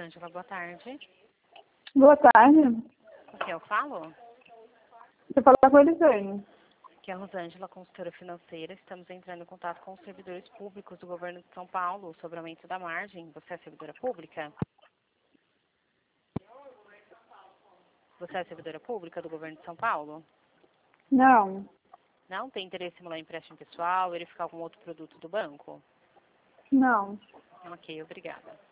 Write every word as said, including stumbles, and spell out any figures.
Rosângela, boa tarde. Boa tarde. Com quem eu falo? Você fala com a Elisane. Aqui é a Rosângela, consultora financeira. Estamos entrando em contato com os servidores públicos do governo de São Paulo sobre o aumento da margem. Você é servidora pública? Você é servidora pública do governo de São Paulo? Não. Não? Tem interesse em simular empréstimo pessoal, verificar algum outro produto do banco? Não. Ok, obrigada.